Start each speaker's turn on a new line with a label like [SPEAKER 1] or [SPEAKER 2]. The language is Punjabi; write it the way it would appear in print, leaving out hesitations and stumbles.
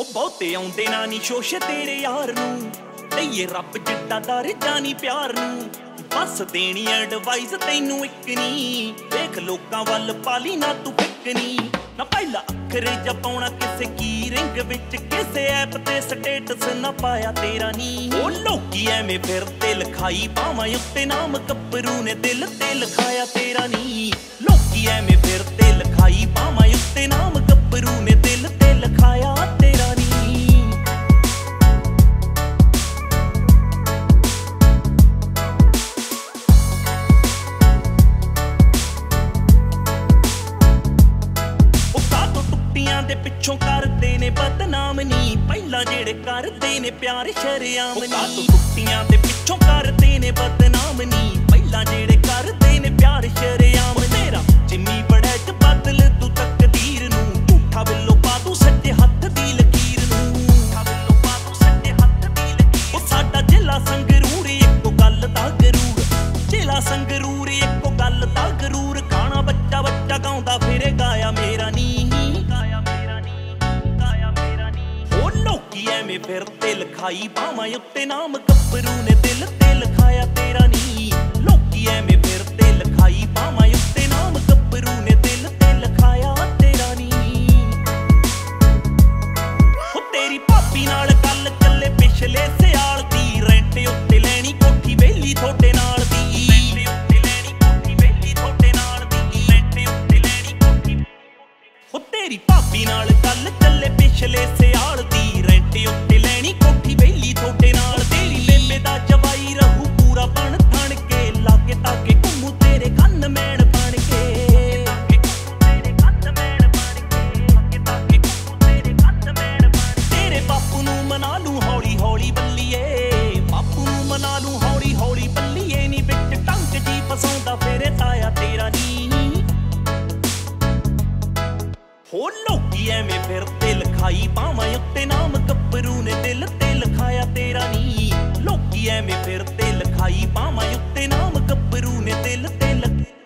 [SPEAKER 1] ਬਹੁਤੇ ਆਉਂਦੇ ਨਾ ਨੀ ਸ਼ੋਸ਼ ਤੇਰੇ ਯਾਰ ਨੂੰ, ਲਈਏ ਰੱਬ ਜਿੱਡਾ ਦਰ ਜਾਨੀ ਪਿਆਰ ਨੂੰ। ਬਸ ਦੇਣੀ ਐਡਵਾਈਸ ਤੈਨੂੰ ਇੱਕ ਨੀ, ਵੇਖ ਲੋਕਾਂ ਵੱਲ ਪਾਲੀ ਨਾ ਤੂੰ ਫਿੱਕਣੀ। ਨਾ ਪਹਿਲਾ ਅੱਖਰ ਜਾਂ ਪਾਉਣਾ ਕਿਸੇ ਕੀ ਰਿੰਗ ਵਿੱਚ, ਕਿਸੇ ਐਪ ਤੇ ਸਟੇਟਸ ਨਾ ਪਾਇਆ ਤੇਰਾ ਨੀ। ਉਹ ਲੋਕੀ ਐਵੇਂ ਫਿਰਦੇ ਲਿਖਾਈ ਬਾਵਾਂ ਉੱਤੇ ਨਾਮ, ਗੱਭਰੂ ਨੇ ਦਿਲ ਤੇ ਲਿਖਾਇਆ ਤੇਰਾ ਨੀ। ਲੋਕੀ ਐਵੇਂ ਫਿਰਦੇ ਲਿਖਾਈ ਬਾਵਾਂ ਉੱਤੇ ਨਾਮ, ਗੱਭਰੂ ਨੇ ਦਿਲ ਤੇ ਲਿਖਾਇਆ ਤੇਰਾ ਨੀ। ਦੇ ਪਿੱਛੋਂ ਕਰਦੇ ਨੇ ਬਦਨਾਮ ਨੀ, ਪਹਿਲਾਂ ਜਿਹੜੇ ਕਰਦੇ ਨੇ ਪਿਆਰ ਸ਼ਰੇਆਮ ਨੀ। ਕਾਤੋਂ ਟੁੱਟੀਆਂ ਦੇ ਪਿੱਛੋਂ ਕਰਦੇ ਨੇ ਬਦਨਾਮ ਨੀ, ਪਹਿਲਾਂ ਜਿਹੜੇ ਕਰਦੇ ਨੇ ਪਿਆਰ ਸ਼ਰੇਆਮ। ਤੇਰਾ ਜਿੰਨੀ ਬੜਾ ਚ ਬਦਲ ਤੂੰ ਤਕਦੀਰ ਨੂੰ, ਝੂਠਾ ਬਿੱਲੋ ਪਾ ਤੂੰ ਸੱਜੇ ਹੱਥ ਦੀ ਲਕੀਰ ਨੂੰ, ਝੂਠਾ ਬਿੱਲੋ ਪਾ ਤੂੰ ਸੱਜੇ ਹੱਥ ਦੀ ਲਕੀਰ। ਉਹ ਸਾਡਾ ਜ਼ਿਲ੍ਹਾ ਸੰਗਰੂਰ ਇੱਕੋ ਗੱਲ ਦਾ ਗਰੂਰ, ਜ਼ਿਲ੍ਹਾ ਸੰਗਰੂਰ ਇੱਕੋ ਗੱਲ ਦਾ ਗਰੂਰ। ਖਾਣਾ ਬੱਚਾ ਬੱਚਾ ਗਾਉਂਦਾ ਫਿਰੇ ਗਾਇਆ ਮੇਰਾ ਨੀ, ਐਵੇਂ ਫਿਰਦੇ ਲਿਖਾਈ ਬਾਵਾਂ ਉੱਤੇ ਨਾਮ, ਗੱਭਰੂ ਨੇ ਦਿਲ ਤੇ ਲਿਖਾਇਆ ਤੇਰਾ ਨੀ। ਲੋਕੀ ਐਵੇਂ ਫਿਰਦੇ ਲਿਖਾਈ ਬਾਵਾਂ ਉੱਤੇ ਨਾਮ, ਗੱਭਰੂ ਨੇ ਦਿਲ ਤੇ ਲਿਖਾਇਆ ਤੇਰਾ ਨੀ। ਹੋ ਤੇਰੀ ਭਾਬੀ ਨਾਲ ਗੱਲ ਚੱਲੇ ਪਿਛਲੇ ਸਿਆਲ ਦੀ, ਰੈਂਟ ਉੱਤੇ ਲੈਣੀ ਕੋਠੀ ਵੇਲੀ ਤੁਹਾਡੇ ਨਾਲ ਦੀ, ਰੈਂਟ ਉੱਤੇ ਲੈਣੀ ਕੋਠੀ ਵੇਲੀ ਤੁਹਾਡੇ ਨਾਲ ਦੀ, ਰੈਂਟ ਉੱਤੇ ਲੈਣੀ ਕੋਠੀ। ਹੋ ਤੇਰੀ ਭਾਬੀ ਨਾਲ ਗੱਲ ਚੱਲੇ ਪਿਛਲੇ ਸਿਆਲ ਦੀ, ਰੈਂਟ ਉੱਤੇ ਲੈਣੀ ਕੋਠੀ ਵੇਲੀ ਤੁਹਾਡੇ ਨਾਲ। ਤੇਰੀ ਬੇਬੇ ਦਾ ਜਵਾਈ ਰਹੂ ਪੂਰਾ ਬਣ ਥਣ ਕੇ, ਲਾਗੇ ਤਾਗੇ ਘੁੰਮੂ ਤੇਰੇ ਕੰਨ ਮੈਣ ਬਣ ਕੇ, ਤੇਰੇ ਕੰਨ ਮੈਣ ਬਣ ਕੇ, ਲਾਗੇ ਤਾਗੇ ਘੁੰਮੂ ਤੇਰੇ ਕੰਨ ਮੈਣ ਬਣ ਕੇ। ਤੇਰੇ ਬਾਪੂ ਨੂੰ ਮਨਾ ਲੂੰ ਹੌਲੀ ਹੌਲੀ ਬੱਲੀਏ, ਬਾਪੂ ਨੂੰ ਮਨਾ ਲੂੰ ਹੌਲੀ ਹੌਲੀ ਬੱਲੀਏ ਨੀ। ਵਿੱਚ ਟੰਗ ਜੀ ਫਸਾਉਂਦਾ ਫੇਰੇ ਤਾਇਆ ਤੇਰਾ ਨੀ। ਹੋ ਲੋਕੀ ਐਵੇਂ ਫਿਰਦੇ ਲਿਖਾਈ ਬਾਵਾਂ ਉੱਤੇ ਨਾਮ, ਗੱਭਰੂ ਨੇ ਦਿਲ ਤੇ ਲਿਖਾਇਆ ਤੇਰਾ ਨੀ। ਲੋਕੀ ਐਵੇਂ ਫਿਰਦੇ ਲਿਖਾਈ ਬਾਵਾਂ ਉੱਤੇ ਨਾਮ, ਗੱਭਰੂ ਨੇ ਦਿਲ ਤੇ